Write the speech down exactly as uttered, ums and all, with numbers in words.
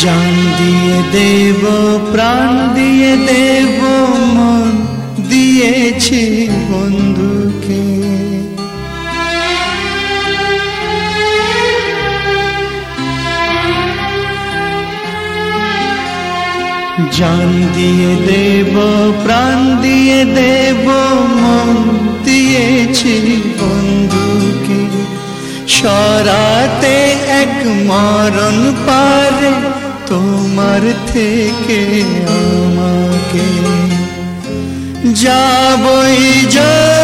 জান দিয়ে দেব প্রাণ দিয়ে দেব মন দিয়েছি বন্ধুকে। জান দিয়ে দেব প্রাণ দিয়ে দেব মন দিয়েছি বন্ধুকে। সরাতে এক মরণ পারে তোমার থেকে আমাকে। যাবই যা